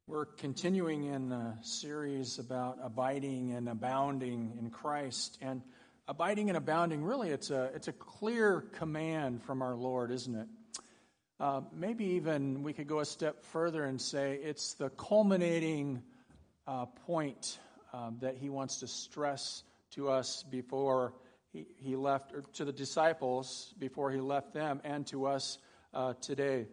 We're continuing in a series about abiding and abounding in Christ. And abiding and abounding, really, it's a clear command from our Lord, isn't it? Maybe even we could go a step further and say it's the culminating point that he wants to stress to us before he left, or to the disciples before he left them, and to us today.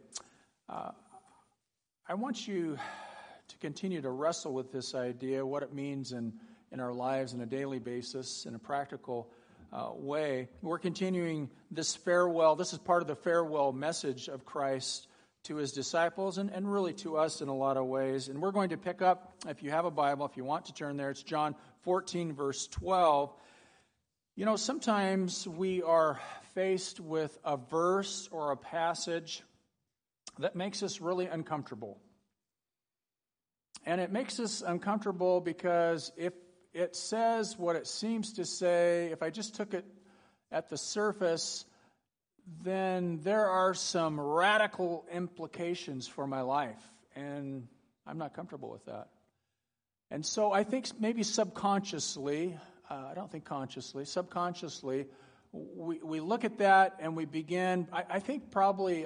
I want you to continue to wrestle with this idea, what it means in our lives on a daily basis, in a practical way. We're continuing this farewell. This is part of the farewell message of Christ to his disciples and really to us in a lot of ways. And we're going to pick up, if you have a Bible, if you want to turn there, it's John 14, verse 12. You know, sometimes we are faced with a verse or a passage that makes us really uncomfortable. And it makes us uncomfortable because if it says what it seems to say, if I just took it at the surface, then there are some radical implications for my life. And I'm not comfortable with that. And so I think maybe subconsciously, I don't think consciously, subconsciously, we look at that and we begin, I think probably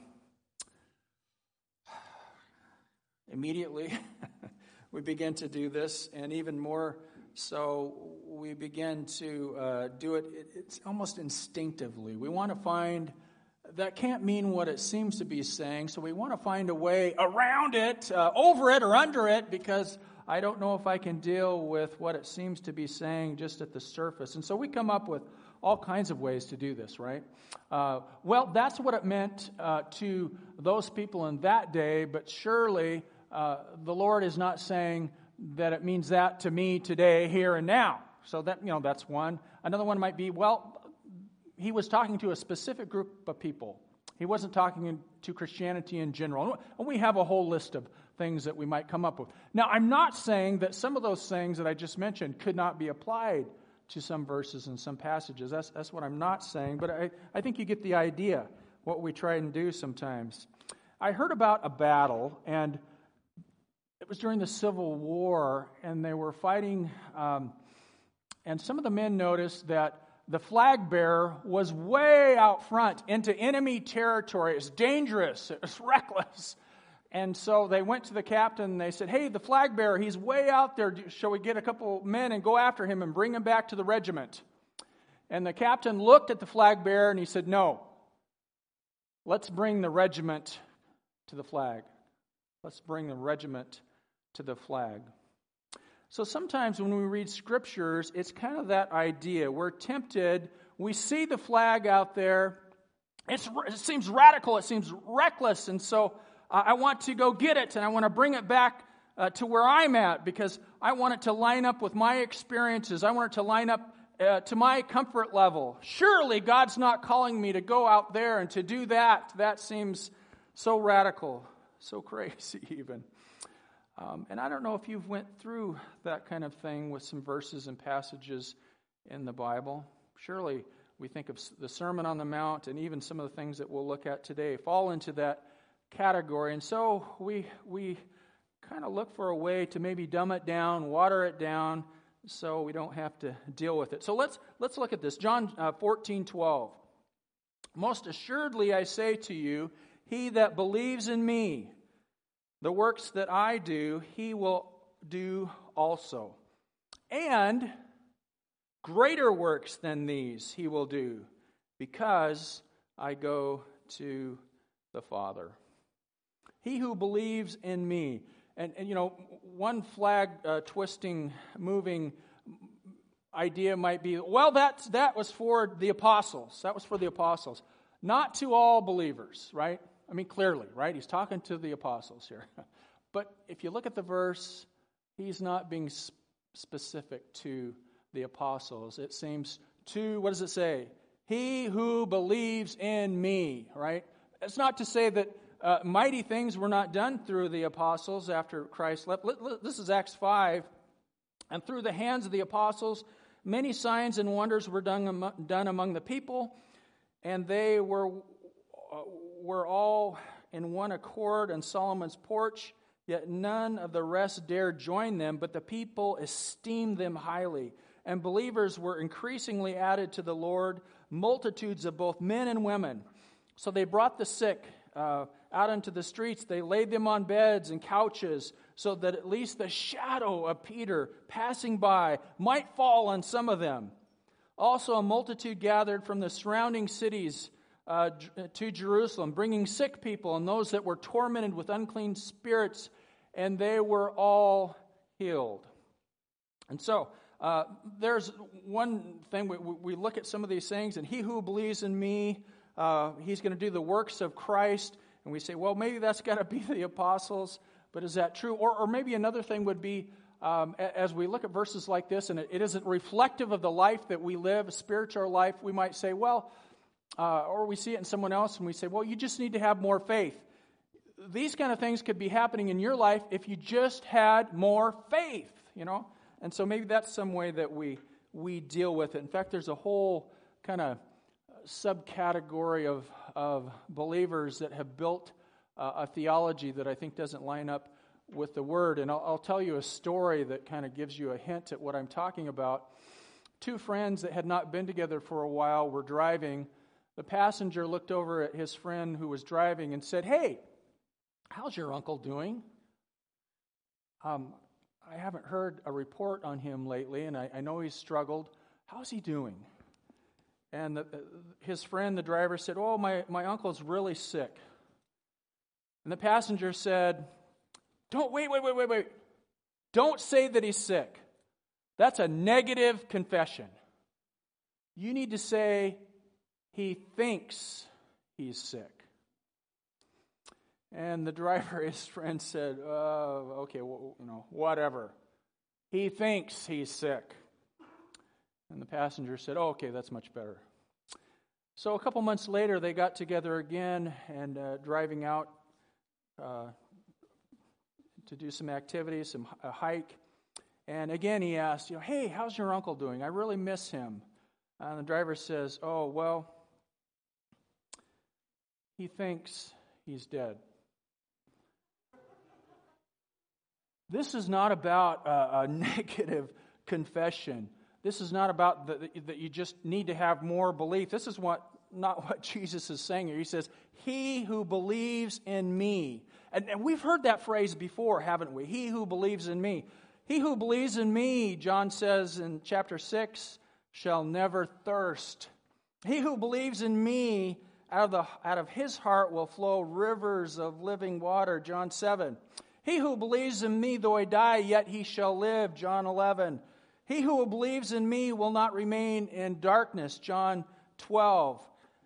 immediately we begin to do this, and even more so, we begin to do it, it's almost instinctively. We want to find, that can't mean what it seems to be saying, so we want to find a way around it, over it or under it, because I don't know if I can deal with what it seems to be saying just at the surface. And so we come up with all kinds of ways to do this, right? Well, that's what it meant to those people in that day, but surely the Lord is not saying that it means that to me today, here and now. So that, that's one. Another one might be, well, he was talking to a specific group of people. He wasn't talking to Christianity in general. And we have a whole list of things that we might come up with. Now, I'm not saying that some of those things that I just mentioned could not be applied to some verses and some passages. That's what I'm not saying, but I think you get the idea, what we try and do sometimes. I heard about a battle, and it was during the Civil War, and they were fighting, and some of the men noticed that the flag bearer was way out front into enemy territory. It was dangerous. It was reckless. And so they went to the captain and they said, hey, the flag bearer, he's way out there. Shall we get a couple men and go after him and bring him back to the regiment? And the captain looked at the flag bearer and he said, no, let's bring the regiment to the flag. Let's bring the regiment to the flag. So sometimes when we read scriptures, it's kind of that idea. We're tempted. We see the flag out there. It seems radical. It seems reckless. And so I want to go get it, and I want to bring it back to where I'm at because I want it to line up with my experiences. I want it to line up to my comfort level. Surely God's not calling me to go out there and to do that. That seems so radical, so crazy even. And I don't know if you've went through that kind of thing with some verses and passages in the Bible. Surely we think of the Sermon on the Mount and even some of the things that we'll look at today fall into that category. And so we kind of look for a way to maybe dumb it down, water it down, so we don't have to deal with it. So let's look at this. John 14:12. Most assuredly I say to you, he that believes in me, the works that I do, he will do also. And greater works than these he will do, because I go to the Father. He who believes in me. And one flag twisting, moving idea might be, well, that was for the apostles. That was for the apostles. Not to all believers, right? I mean, clearly, right? He's talking to the apostles here. But if you look at the verse, he's not being specific to the apostles. It seems to, what does it say? He who believes in me, right? It's not to say that mighty things were not done through the apostles after Christ left. This is Acts 5. And through the hands of the apostles, many signs and wonders were done among the people, and they were all in one accord on Solomon's porch. Yet none of the rest dared join them, but the people esteemed them highly. And believers were increasingly added to the Lord, multitudes of both men and women. So they brought the sick out into the streets. They laid them on beds and couches, so that at least the shadow of Peter passing by might fall on some of them. Also a multitude gathered from the surrounding cities to Jerusalem, bringing sick people and those that were tormented with unclean spirits, and they were all healed. And so, there's one thing, we look at some of these things, and he who believes in me, he's going to do the works of Christ, and we say, well, maybe that's got to be the apostles, but is that true? Or maybe another thing would be, as we look at verses like this, and it isn't reflective of the life that we live, a spiritual life, we might say, well, or we see it in someone else, and we say, well, you just need to have more faith. These kind of things could be happening in your life if you just had more faith, you know? And so maybe that's some way that we deal with it. In fact, there's a whole kind of subcategory of believers that have built a theology that I think doesn't line up with the Word. And I'll tell you a story that kind of gives you a hint at what I'm talking about. Two friends that had not been together for a while were driving. The passenger looked over at his friend who was driving and said, "Hey, how's your uncle doing? I haven't heard a report on him lately, and I know he's struggled. How's he doing?" And his friend, the driver, said, "Oh, my uncle's really sick." And the passenger said, Wait. Don't say that he's sick. That's a negative confession. You need to say he thinks he's sick." And the driver, his friend, said, "Okay, well, whatever. He thinks he's sick." And the passenger said, "Oh, okay, that's much better." So a couple months later, they got together again and driving out to do some activities, a hike. And again, he asked, "Hey, how's your uncle doing? I really miss him." And the driver says, "Oh, well, he thinks he's dead." This is not about a negative confession. This is not about that you just need to have more belief. This is not what Jesus is saying here. He says, "He who believes in me." And we've heard that phrase before, haven't we? He who believes in me. He who believes in me, John says in chapter 6, shall never thirst. He who believes in me, out of his heart will flow rivers of living water, John 7. He who believes in me, though I die, yet he shall live, John 11. He who believes in me will not remain in darkness, John 12.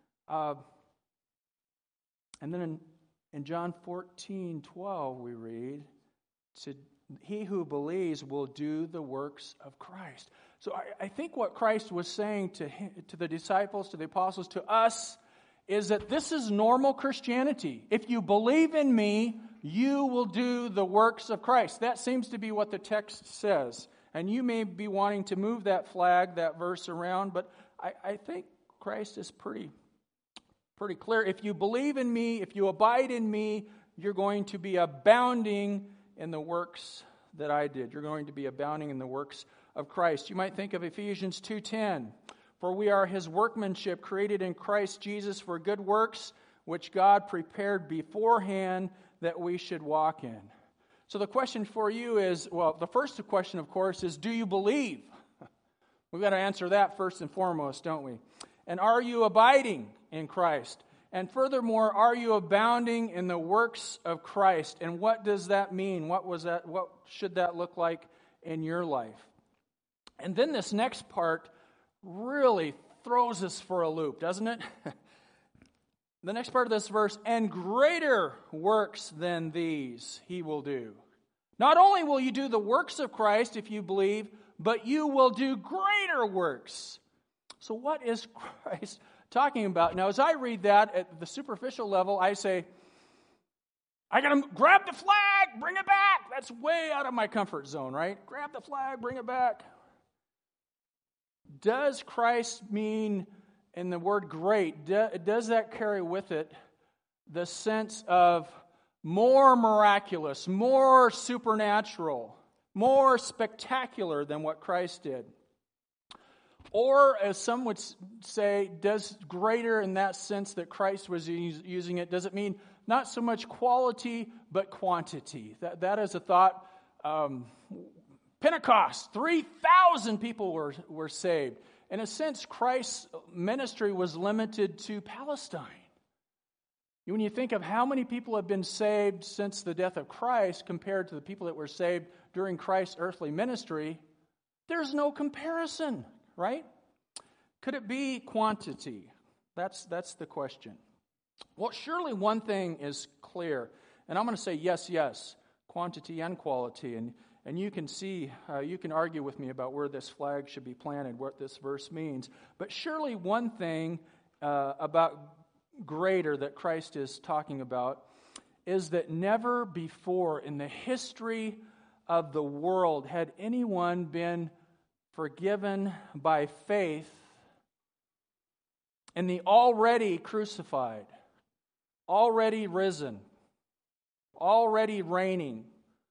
And then in John 14:12 we read, "He who believes will do the works of Christ." So I think what Christ was saying to the disciples, to the apostles, to us, is that this is normal Christianity. If you believe in me, you will do the works of Christ. That seems to be what the text says. And you may be wanting to move that flag, that verse around, but I think Christ is pretty clear. If you believe in me, if you abide in me, you're going to be abounding in the works that I did. You're going to be abounding in the works of Christ. You might think of Ephesians 2:10. "For we are his workmanship, created in Christ Jesus for good works, which God prepared beforehand that we should walk in." So the question for you is, well, the first question, of course, is, do you believe? We've got to answer that first and foremost, don't we? And are you abiding in Christ? And furthermore, are you abounding in the works of Christ? And what does that mean? What should that look like in your life? And then this next part really throws us for a loop, doesn't it? The next part of this verse, "And greater works than these he will do." Not only will you do the works of Christ if you believe, but you will do greater works. So what is Christ talking about? Now, as I read that at the superficial level, I say, I got to grab the flag, bring it back. That's way out of my comfort zone, right? Grab the flag, bring it back. Does Christ mean, in the word great, does that carry with it the sense of more miraculous, more supernatural, more spectacular than what Christ did. Or, as some would say, does greater in that sense that Christ was using it, does it mean not so much quality, but quantity? That is a thought. Pentecost, 3,000 people were saved. In a sense, Christ's ministry was limited to Palestine. When you think of how many people have been saved since the death of Christ compared to the people that were saved during Christ's earthly ministry, there's no comparison, right? Could it be quantity? That's the question. Well, surely one thing is clear, and I'm going to say yes, quantity and quality, and you can see, you can argue with me about where this flag should be planted, what this verse means, but surely one thing about greater that Christ is talking about is that never before in the history of the world had anyone been forgiven by faith in the already crucified, already risen, already reigning,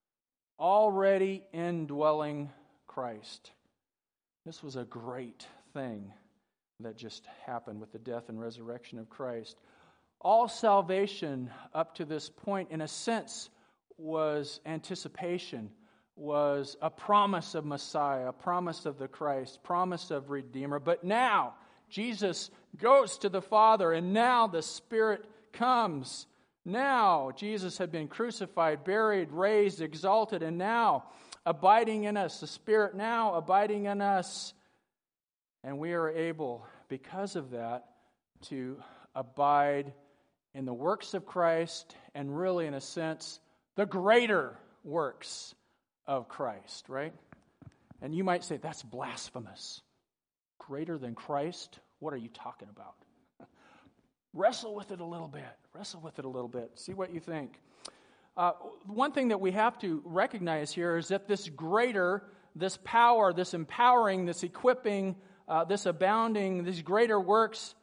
already indwelling Christ. This was a great thing that just happened with the death and resurrection of Christ. All salvation up to this point, in a sense, was anticipation, was a promise of Messiah, a promise of the Christ, promise of Redeemer. But now, Jesus goes to the Father, and now the Spirit comes. Now, Jesus had been crucified, buried, raised, exalted, and now abiding in us, the Spirit now abiding in us. And we are able, because of that, to abide in the works of Christ and really, in a sense, the greater works of Christ, right? And you might say, that's blasphemous. Greater than Christ? What are you talking about? Wrestle with it a little bit. Wrestle with it a little bit. See what you think. One thing that we have to recognize here is that this greater, this power, this empowering, this equipping, this abounding, these greater works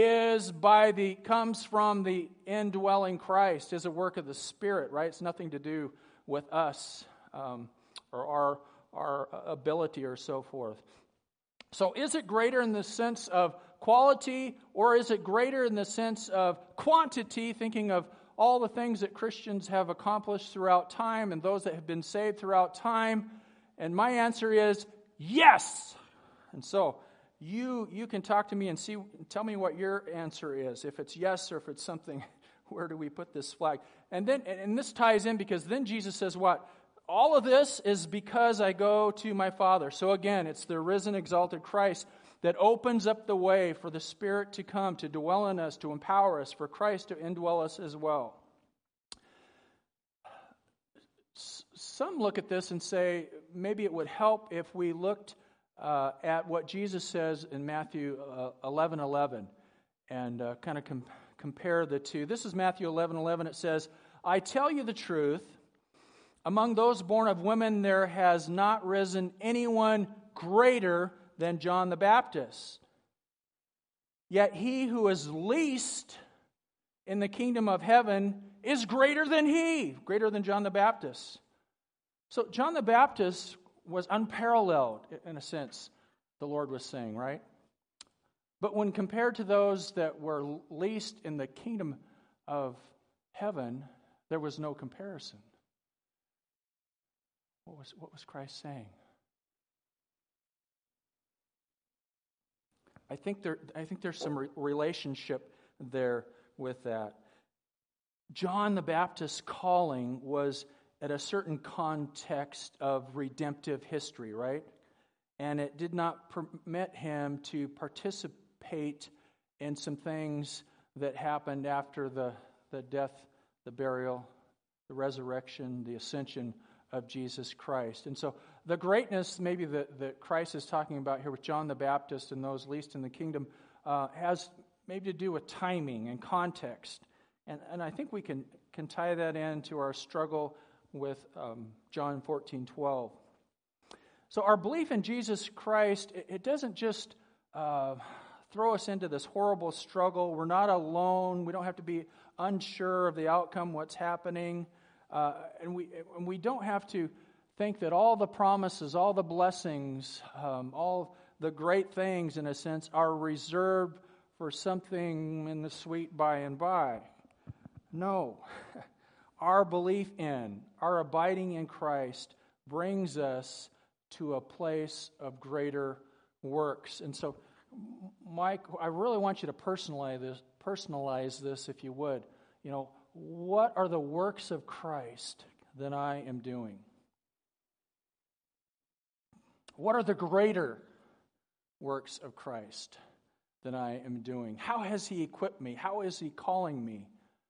comes from the indwelling Christ, is a work of the Spirit, right? It's nothing to do with us or our ability or so forth. So is it greater in the sense of quality, or is it greater in the sense of quantity, thinking of all the things that Christians have accomplished throughout time and those that have been saved throughout time? And my answer is yes. And so you can talk to me and tell me what your answer is. If it's yes or if it's something, where do we put this flag? And this ties in, because then Jesus says what? All of this is because I go to my Father. So again, it's the risen, exalted Christ that opens up the way for the Spirit to come, to dwell in us, to empower us, for Christ to indwell us as well. Some look at this and say maybe it would help if we looked at what Jesus says in Matthew 11:11 and kind of compare the two. This is Matthew 11:11. It says, I tell you the truth, among those born of women there has not risen anyone greater than John the Baptist. Yet he who is least in the kingdom of heaven is greater than he, greater than John the Baptist. So John the Baptist was unparalleled, in a sense, the Lord was saying, right? But when compared to those that were least in the kingdom of heaven, there was no comparison. What was Christ saying? I think there's some relationship there with that. John the Baptist's calling was at a certain context of redemptive history, right? And it did not permit him to participate in some things that happened after the death, the burial, the resurrection, the ascension of Jesus Christ. And so the greatness maybe that Christ is talking about here with John the Baptist and those least in the kingdom has maybe to do with timing and context. And I think we can tie that into our struggle with John 14:12. So our belief in Jesus Christ, it doesn't just throw us into this horrible struggle. We're not alone. We don't have to be unsure of the outcome, what's happening. And we don't have to think that all the promises, all the blessings, all the great things, in a sense, are reserved for something in the sweet by and by. No. Our belief in, our abiding in Christ brings us to a place of greater works. And so, Mike, I really want you to personalize this, if you would. What are the works of Christ that I am doing? What are the greater works of Christ that I am doing? How has He equipped me? How is He calling me?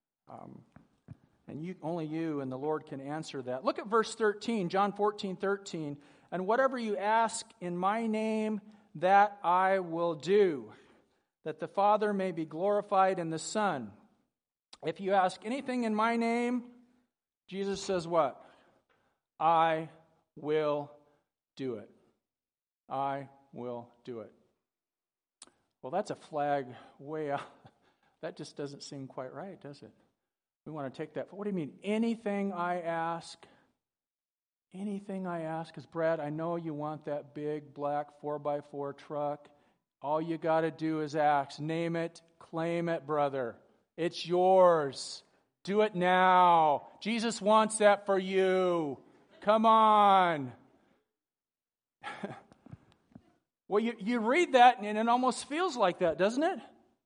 And only you and the Lord can answer that. Look at verse 13, John 14:13. And whatever you ask in my name, that I will do, that the Father may be glorified in the Son. If you ask anything in my name, Jesus says what? I will do it. I will do it. Well, that's a flag way out. That just doesn't seem quite right, does it? We want to take that. What do you mean? Anything I ask? Anything I ask? Because, Brad, I know you want that big black 4x4 truck. All you got to do is ask. Name it, claim it, brother. It's yours. Do it now. Jesus wants that for you. Come on. Well, you read that and it almost feels like that, doesn't it?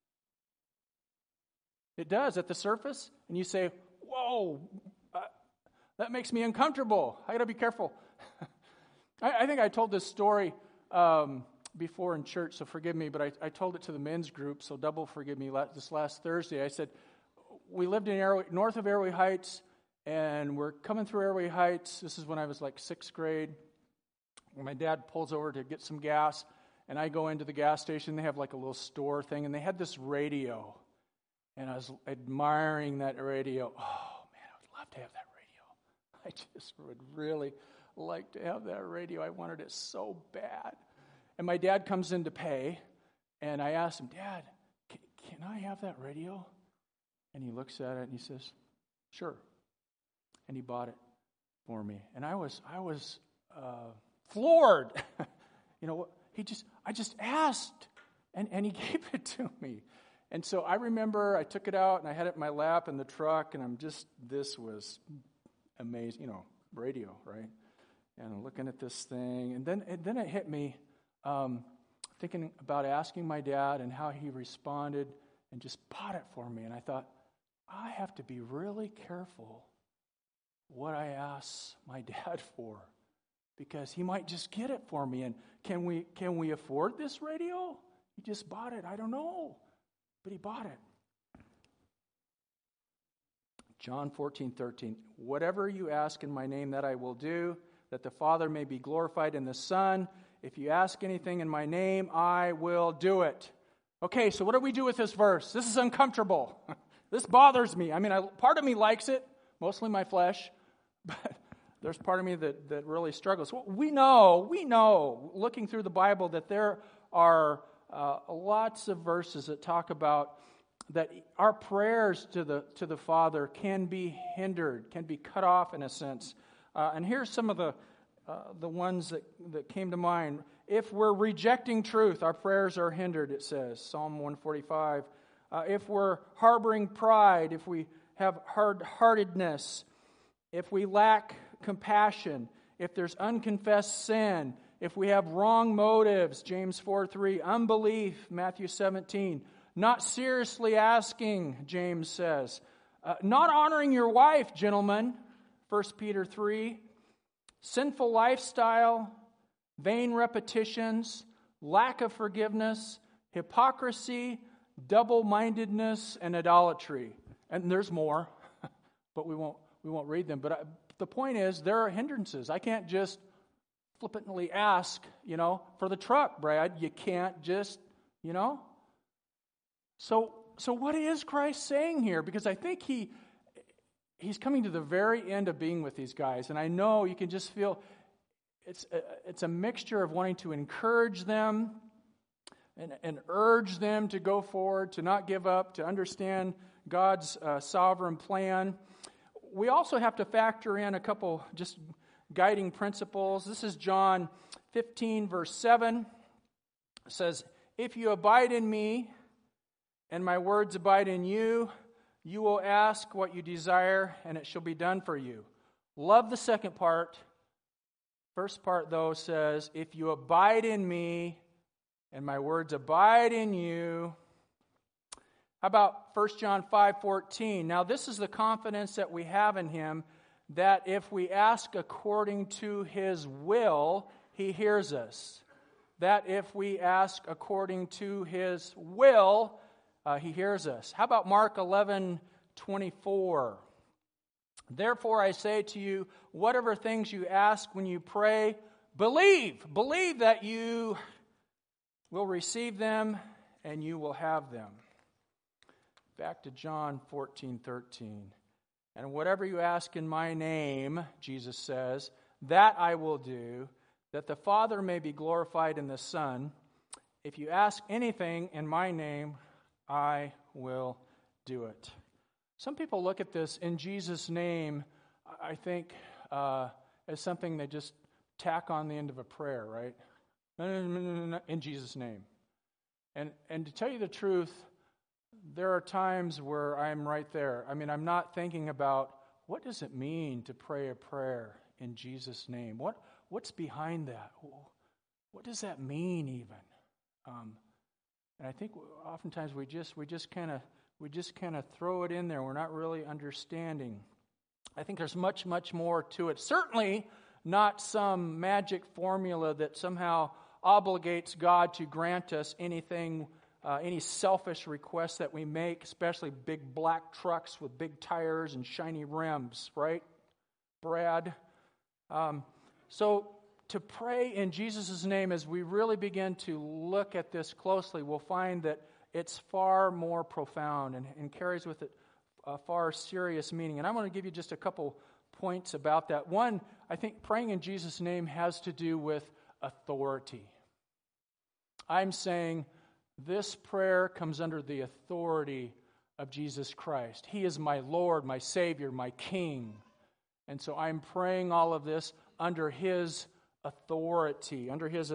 It does at the surface. And you say, whoa, that makes me uncomfortable. I got to be careful. I think I told this story before in church, so forgive me, but I told it to the men's group, so double forgive me. This last Thursday, I said, we lived in north of Airway Heights, and we're coming through Airway Heights. This is when I was like 6th grade. When my dad pulls over to get some gas, and I go into the gas station. They have like a little store thing, and they had this radio. And I was admiring that radio. Oh, man, I would love to have that radio. I just would really like to have that radio. I wanted it so bad. And my dad comes in to pay, and I asked him, Dad, can I have that radio? And he looks at it, and he says, sure. And he bought it for me. And I was floored. I just asked, and he gave it to me. And so I remember I took it out and I had it in my lap in the truck, and this was amazing, radio, right? And I'm looking at this thing, and then it hit me, thinking about asking my dad and how he responded and just bought it for me. And I thought, I have to be really careful what I ask my dad for, because he might just get it for me. And can we afford this radio? He just bought it. I don't know. But he bought it. John 14:13. Whatever you ask in my name, that I will do, that the Father may be glorified in the Son. If you ask anything in my name, I will do it. Okay, so what do we do with this verse? This is uncomfortable. This bothers me. I mean, part of me likes it, mostly my flesh, but there's part of me that really struggles. Well, we know, looking through the Bible, that there are lots of verses that talk about that our prayers to the Father can be hindered, can be cut off in a sense. And here's some of the ones that came to mind. If we're rejecting truth, our prayers are hindered, it says, Psalm 145. If we're harboring pride, if we have hard-heartedness, if we lack compassion, if there's unconfessed sin, if we have wrong motives, James 4:3, unbelief, Matthew 17, not seriously asking, James says, not honoring your wife, gentlemen, 1 Peter 3, sinful lifestyle, vain repetitions, lack of forgiveness, hypocrisy, double-mindedness, and idolatry. And there's more, but we won't read them. But the point is, there are hindrances. I can't just flippantly ask, for the truck, Brad. You can't just, So what is Christ saying here? Because I think he's coming to the very end of being with these guys. And I know you can just feel it's a mixture of wanting to encourage them and urge them to go forward, to not give up, to understand God's sovereign plan. We also have to factor in a couple just guiding principles. This is John 15, verse 7. It says, "If you abide in me, and my words abide in you, you will ask what you desire, and it shall be done for you." Love the second part. First part, though, says, "If you abide in me, and my words abide in you." How about 1 John 5:14? Now this is the confidence that we have in him, that if we ask according to his will, he hears us. That if we ask according to his will, he hears us. How about Mark 11:24? "Therefore I say to you, whatever things you ask when you pray, believe that you will receive them and you will have them." Back to John 14:13. "And whatever you ask in my name," Jesus says, "that I will do, that the Father may be glorified in the Son. If you ask anything in my name, I will do it." Some people look at this "in Jesus' name," I think, as something they just tack on the end of a prayer, right? No, in Jesus' name. And to tell you the truth, there are times where I'm right there. I mean, I'm not thinking about what does it mean to pray a prayer in Jesus' name? What's behind that? What does that mean even? And I think oftentimes we just kind of throw it in there. We're not really understanding. I think there's much more to it. Certainly not some magic formula that somehow obligates God to grant us anything. Any selfish requests that we make, especially big black trucks with big tires and shiny rims, right, Brad? So to pray in Jesus' name, as we really begin to look at this closely, we'll find that it's far more profound and carries with it a far serious meaning. And I'm going to give you just a couple points about that. One, I think praying in Jesus' name has to do with authority. I'm saying this prayer comes under the authority of Jesus Christ. He is my Lord, my Savior, my King. And so I'm praying all of this under His authority,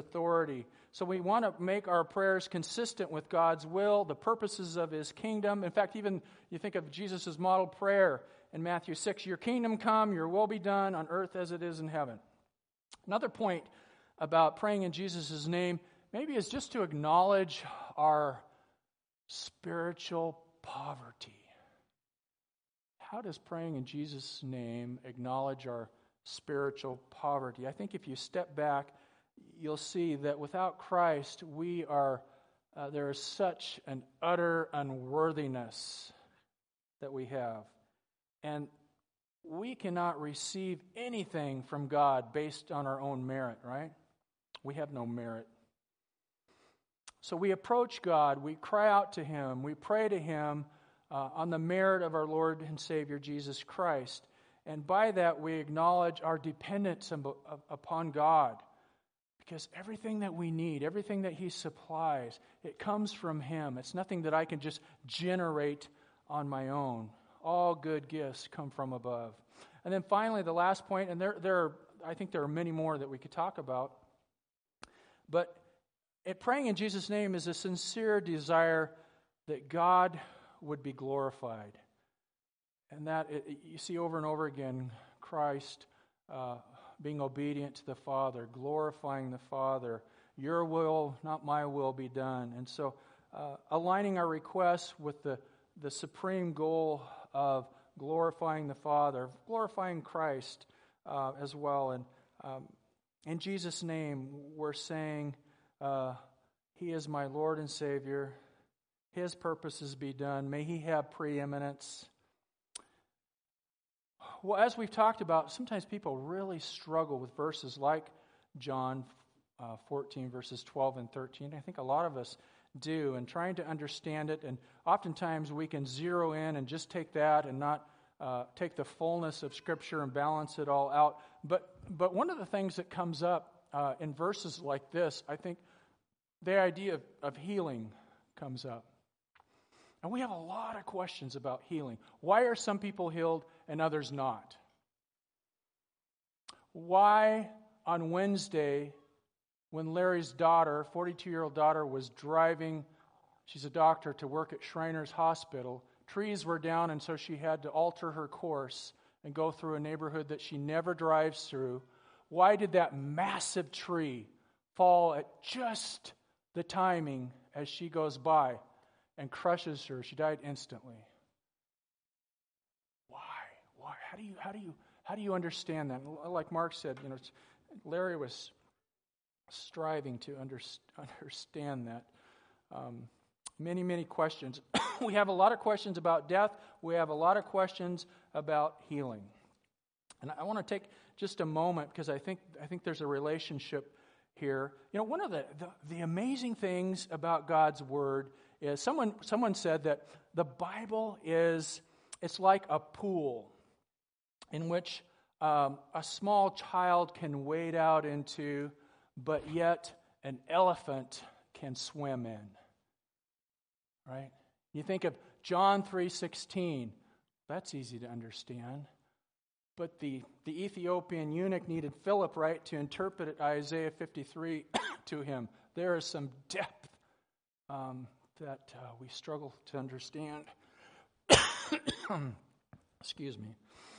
So we want to make our prayers consistent with God's will, the purposes of His kingdom. In fact, even you think of Jesus' model prayer in Matthew 6, "Your kingdom come, your will be done on earth as it is in heaven." Another point about praying in Jesus' name maybe is just to acknowledge our spiritual poverty. How does praying in Jesus' name acknowledge our spiritual poverty? I think if you step back, you'll see that without Christ, there is such an utter unworthiness that we have. And we cannot receive anything from God based on our own merit, right? We have no merit. So we approach God, we cry out to Him, we pray to Him on the merit of our Lord and Savior Jesus Christ. And by that we acknowledge our dependence upon God. Because everything that we need, everything that He supplies, it comes from Him. It's nothing that I can just generate on my own. All good gifts come from above. And then finally, the last point, and I think there are many more that we could talk about, but praying in Jesus' name is a sincere desire that God would be glorified. And that, you see over and over again, Christ being obedient to the Father, glorifying the Father. Your will, not my will, be done. And so aligning our requests with the supreme goal of glorifying the Father, glorifying Christ as well. And in Jesus' name, we're saying, He is my Lord and Savior. His purposes be done. May He have preeminence. Well, as we've talked about, sometimes people really struggle with verses like John 14, verses 12 and 13. I think a lot of us do, and trying to understand it. And oftentimes we can zero in and just take that and not take the fullness of Scripture and balance it all out. But one of the things that comes up in verses like this, I think the idea of healing comes up. And we have a lot of questions about healing. Why are some people healed and others not? Why on Wednesday, when Larry's daughter, 42-year-old daughter, was driving, she's a doctor, to work at Shriners Hospital, trees were down, and so she had to alter her course and go through a neighborhood that she never drives through. Why did that massive tree fall at just the timing as she goes by and crushes her? She died instantly. Why? How do you understand that? Like Mark said, Larry was striving to understand that. Many questions. We have a lot of questions about death. We have a lot of questions about healing. And I want to take just a moment because I think there's a relationship here. One of the amazing things about God's Word is someone said that the Bible it's like a pool in which a small child can wade out into, but yet an elephant can swim in. Right? You think of John 3:16. That's easy to understand. But the Ethiopian eunuch needed Philip, right, to interpret Isaiah 53 to him. There is some depth that we struggle to understand. Excuse me.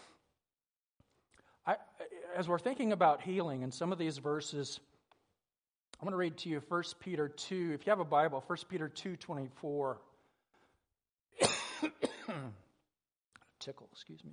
As we're thinking about healing in some of these verses, I'm going to read to you 1 Peter 2. If you have a Bible, 1 Peter 2:24. Tickle, excuse me.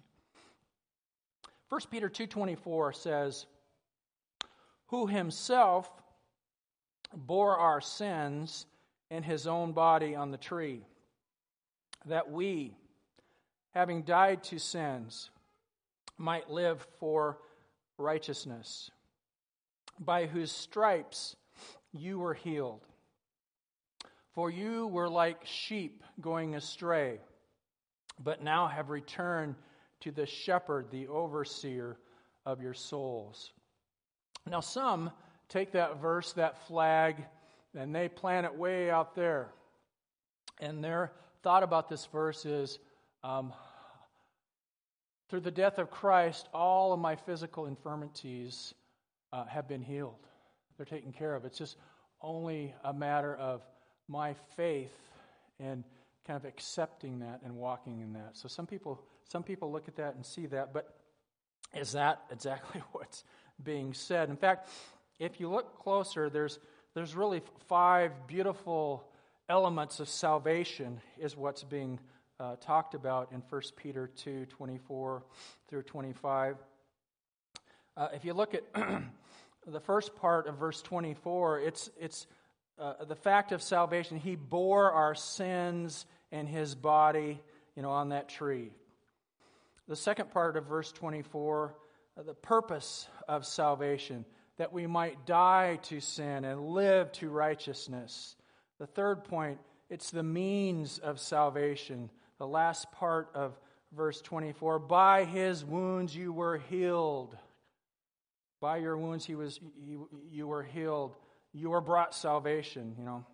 1 Peter 2:24 says, who himself bore our sins in his own body on the tree, that we, having died to sins, might live for righteousness, by whose stripes you were healed. For you were like sheep going astray, but now have returned to the shepherd, the overseer of your souls. Now some take that verse, that flag, and they plant it way out there. And their thought about this verse is, through the death of Christ, all of my physical infirmities have been healed. They're taken care of. It's just only a matter of my faith and kind of accepting that and walking in that. So some people look at that and see that, but is that exactly what's being said? In fact, if you look closer, there's really 5 beautiful elements of salvation is what's being talked about in 1 Peter 2:24 through 25. If you look at the first part of verse 24, it's the fact of salvation. He bore our sins in his body, on that tree. The second part of verse 24, the purpose of salvation, that we might die to sin and live to righteousness. The third point, it's the means of salvation. The last part of verse 24, by his wounds you were healed. By your wounds you were healed. You were brought salvation,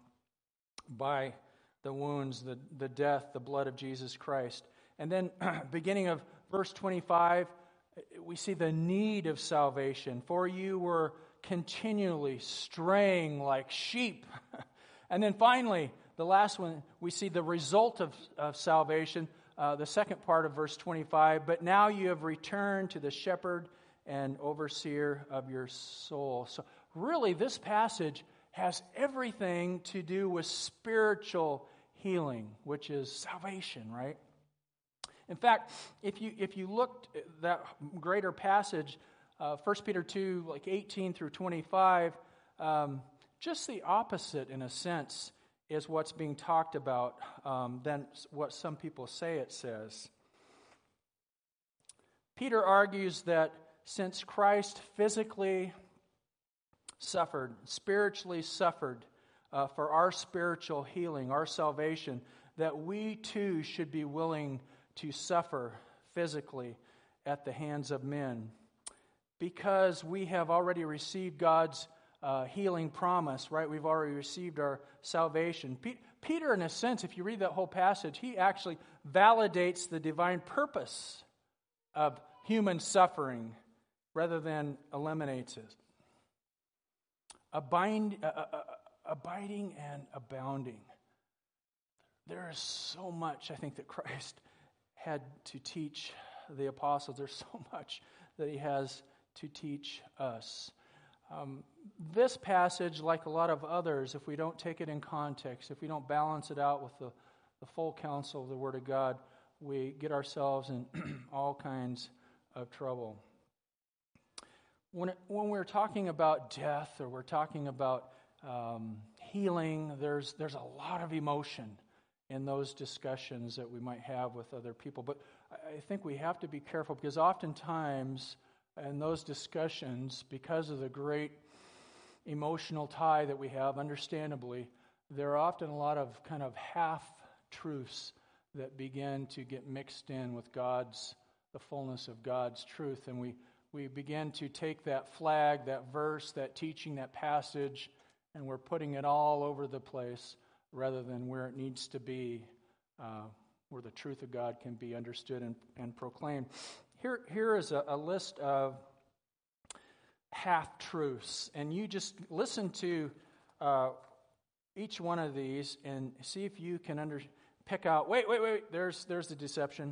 by the wounds, the death, the blood of Jesus Christ. And then beginning of verse 25, we see the need of salvation. For you were continually straying like sheep. And then finally, the last one, we see the result of salvation, the second part of verse 25. But now you have returned to the shepherd and overseer of your soul. So really, this passage has everything to do with spiritual healing, which is salvation, right? In fact, if you looked at that greater passage, 1 Peter 2, like 18 through 25, just the opposite, in a sense, is what's being talked about than what some people say it says. Peter argues that since Christ physically suffered, spiritually suffered for our spiritual healing, our salvation, that we too should be willing to suffer physically at the hands of men, because we have already received God's healing promise, right? We've already received our salvation. Peter, in a sense, if you read that whole passage, he actually validates the divine purpose of human suffering rather than eliminates it. Abiding and abounding. There is so much, I think, that Christ had to teach the apostles. There's so much that he has to teach us. This passage, like a lot of others, if we don't take it in context, if we don't balance it out with the full counsel of the Word of God, we get ourselves in all kinds of trouble. When we're talking about death or we're talking about healing, there's a lot of emotion in those discussions that we might have with other people. But I think we have to be careful because oftentimes in those discussions, because of the great emotional tie that we have, understandably, there are often a lot of kind of half-truths that begin to get mixed in with the fullness of God's truth. And we begin to take that flag, that verse, that teaching, that passage, and we're putting it all over the place rather than where it needs to be, where the truth of God can be understood and proclaimed. Here is a list of half-truths, and you just listen to each one of these and see if you can pick out, wait, there's the deception.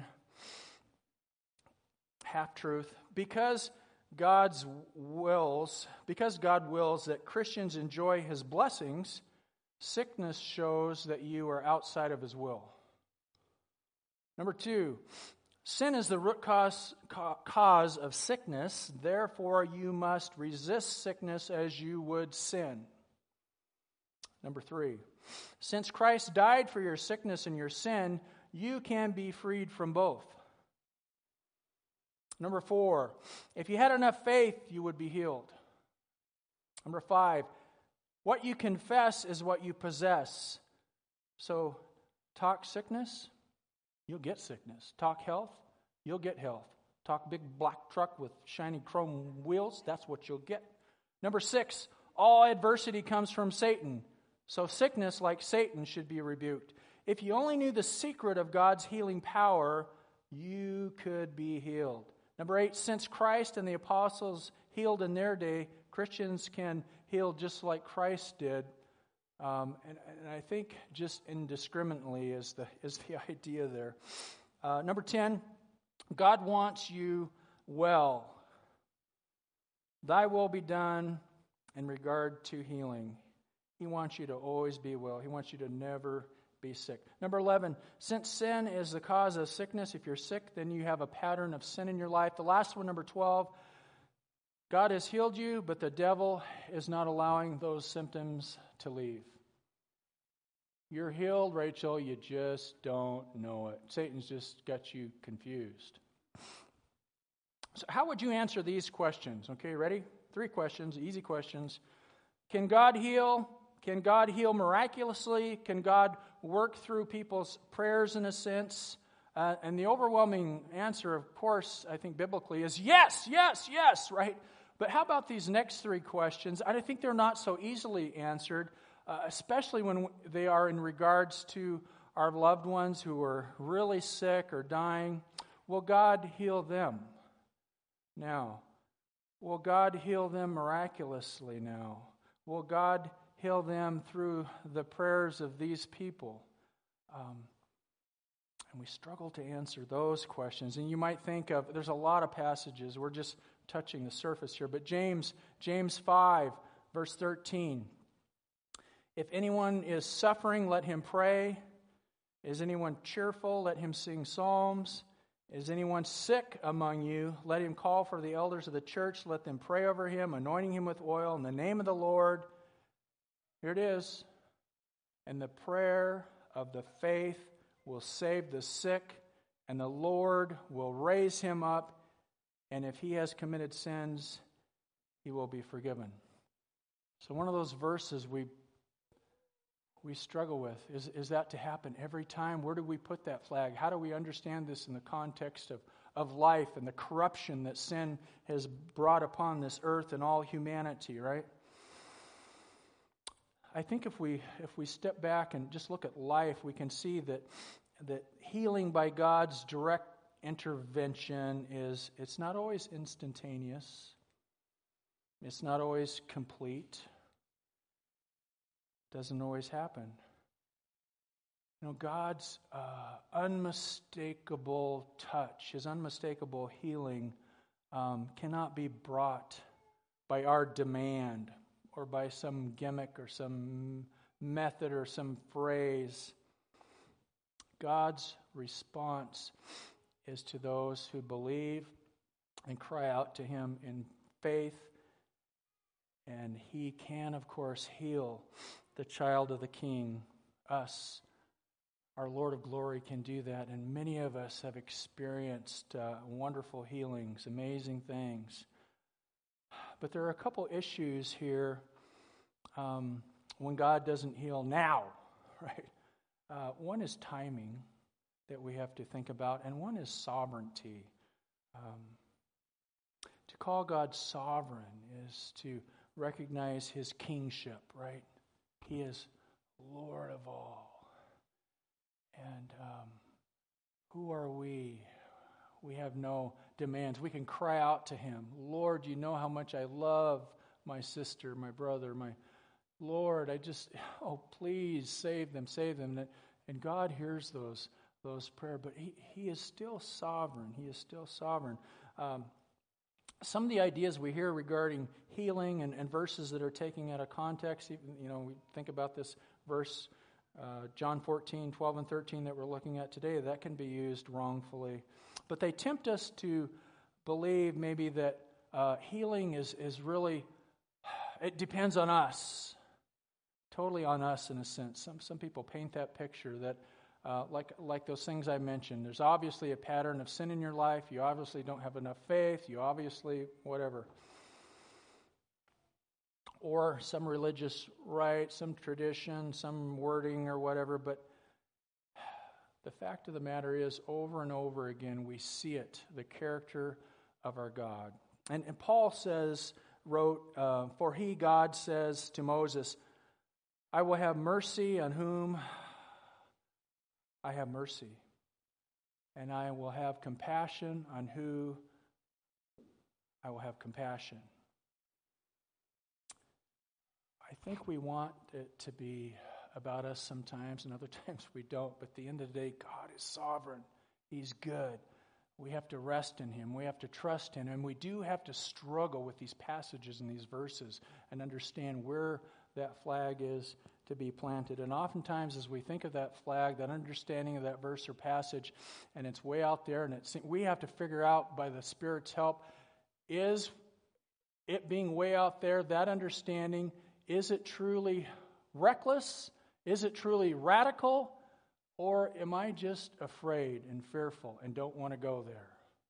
Half-truth. Because God wills that Christians enjoy his blessings, sickness shows that you are outside of his will. Number 2, sin is the root cause of sickness. Therefore, you must resist sickness as you would sin. Number 3, since Christ died for your sickness and your sin, you can be freed from both. Number 4, if you had enough faith, you would be healed. Number 5, what you confess is what you possess. So, talk sickness, you'll get sickness. Talk health, you'll get health. Talk big black truck with shiny chrome wheels, that's what you'll get. Number 6, all adversity comes from Satan. So sickness, like Satan, should be rebuked. If you only knew the secret of God's healing power, you could be healed. Number 8, since Christ and the apostles healed in their day, Christians can heal just like Christ did. And I think just indiscriminately is the idea there. Number 10, God wants you well. Thy will be done in regard to healing. He wants you to always be well. He wants you to never be sick. Number 11, since sin is the cause of sickness, if you're sick, then you have a pattern of sin in your life. The last one, number 12, God has healed you, but the devil is not allowing those symptoms to leave. You're healed, Rachel, you just don't know it. Satan's just got you confused. So how would you answer these questions? Okay, ready? 3 questions, easy questions. Can God heal? Can God heal miraculously? Can God work through people's prayers in a sense? And the overwhelming answer, of course, I think biblically is yes, right? But how about these next 3 questions? I think they're not so easily answered, especially when they are in regards to our loved ones who are really sick or dying. Will God heal them now? Will God heal them miraculously now? Will God heal them through the prayers of these people? And we struggle to answer those questions. And you might think of, there's a lot of passages. We're just touching the surface here. But James 5, verse 13. If anyone is suffering, let him pray. Is anyone cheerful? Let him sing psalms. Is anyone sick among you? Let him call for the elders of the church. Let them pray over him, anointing him with oil in the name of the Lord. Here it is. And the prayer of the faith will save the sick, and the Lord will raise him up. And if he has committed sins, he will be forgiven. So one of those verses we struggle with. Is that to happen every time? Where do we put that flag? How do we understand this in the context of life and the corruption that sin has brought upon this earth and all humanity, right? I think if we step back and just look at life, we can see that healing by God's direct intervention it's not always instantaneous. It's not always complete. It doesn't always happen. God's unmistakable touch, His unmistakable healing cannot be brought by our demand or by some gimmick or some method or some phrase. God's response is to those who believe and cry out to Him in faith. And He can, of course, heal the child of the King, us. Our Lord of glory can do that, and many of us have experienced wonderful healings, amazing things. But there are a couple issues here when God doesn't heal now, right? One is timing that we have to think about, and one is sovereignty. To call God sovereign is to recognize His kingship, right? He is Lord of all. And who are we? We have no demands. We can cry out to Him, Lord, you know how much I love my sister, my brother, my Lord, please save them. And God hears those prayers, but He is still sovereign. He is still sovereign. Some of the ideas we hear regarding healing and verses that are taken out of context, we think about this verse, John 14, 12 and 13 that we're looking at today, that can be used wrongfully. But they tempt us to believe maybe that healing is really, it depends on us, totally on us in a sense. Some people paint that picture that like those things I mentioned. There's obviously a pattern of sin in your life. You obviously don't have enough faith. You obviously, whatever. Or some religious rite, some tradition, some wording or whatever. But the fact of the matter is, over and over again, we see it, the character of our God. And Paul wrote, for He, God, says to Moses, I will have mercy on whom I have mercy, and I will have compassion on who I will have compassion. I think we want it to be about us sometimes, and other times we don't, but at the end of the day, God is sovereign. He's good. We have to rest in Him. We have to trust Him, and we do have to struggle with these passages and these verses and understand where that flag is to be planted. And oftentimes as we think of that flag, that understanding of that verse or passage, and it's way out there, and we have to figure out by the Spirit's help, is it being way out there, that understanding, is it truly reckless? Is it truly radical? Or am I just afraid and fearful and don't want to go there?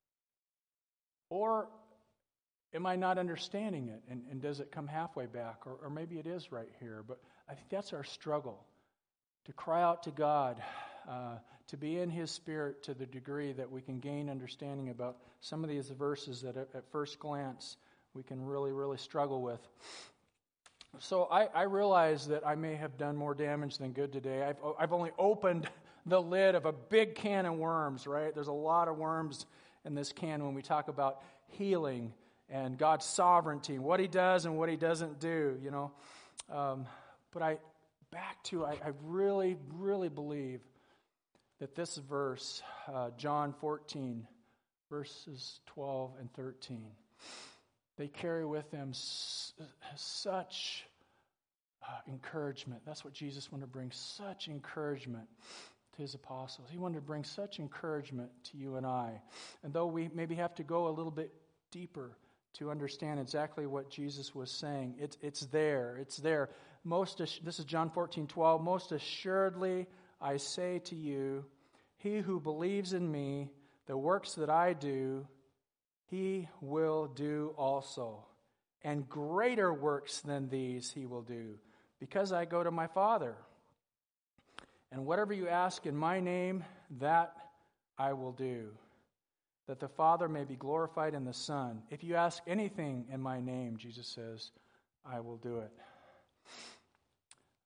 Or am I not understanding it, and does it come halfway back? Or maybe it is right here. But I think that's our struggle, to cry out to God, to be in His Spirit to the degree that we can gain understanding about some of these verses that at first glance we can really, really struggle with. So I realize that I may have done more damage than good today. I've only opened the lid of a big can of worms, right? There's a lot of worms in this can when we talk about healing and God's sovereignty, what He does and what He doesn't do, But I really, really believe that this verse, John 14, verses 12 and 13, they carry with them such encouragement. That's what Jesus wanted to bring, such encouragement to His apostles. He wanted to bring such encouragement to you and I. And though we maybe have to go a little bit deeper to understand exactly what Jesus was saying, it's there. It's there. This is John 14:12. Most assuredly, I say to you, he who believes in me, the works that I do, he will do also. And greater works than these he will do, because I go to my Father. And whatever you ask in my name, that I will do, that the Father may be glorified in the Son. If you ask anything in my name, Jesus says, I will do it.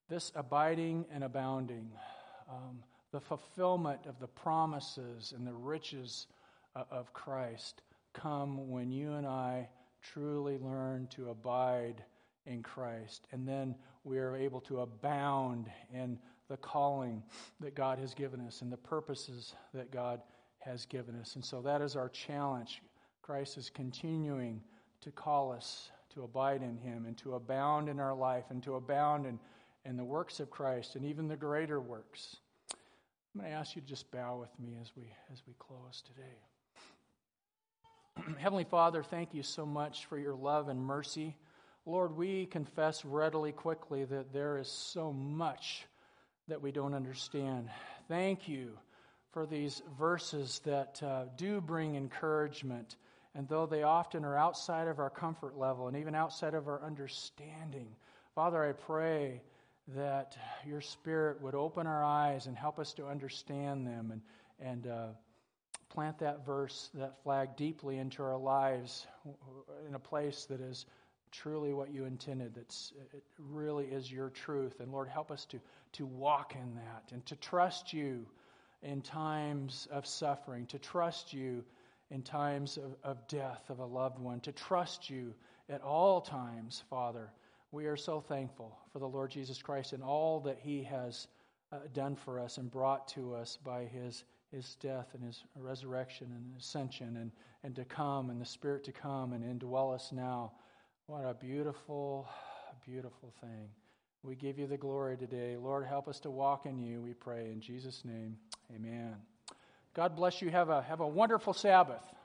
this abiding and abounding, the fulfillment of the promises and the riches of Christ come when you and I truly learn to abide in Christ. And then we are able to abound in the calling that God has given us and the purposes that God has given us. And so that is our challenge. Christ is continuing to call us to abide in Him and to abound in our life and to abound in the works of Christ and even the greater works. I'm going to ask you to just bow with me as we close today. Heavenly Father, thank you so much for your love and mercy. Lord, we confess readily, quickly that there is so much that we don't understand. Thank you for these verses that do bring encouragement, and though they often are outside of our comfort level and even outside of our understanding, Father, I pray that your Spirit would open our eyes and help us to understand them and plant that verse, that flag deeply into our lives in a place that is truly what you intended. It really is your truth. And Lord, help us to walk in that and to trust you in times of suffering, to trust you in times of death of a loved one, to trust you at all times, Father. We are so thankful for the Lord Jesus Christ and all that He has done for us and brought to us by His death and His resurrection and ascension and to come and the Spirit to come and indwell us now. What a beautiful, beautiful thing. We give you the glory today. Lord, help us to walk in you, we pray. In Jesus' name, amen. God bless you. Have a wonderful Sabbath.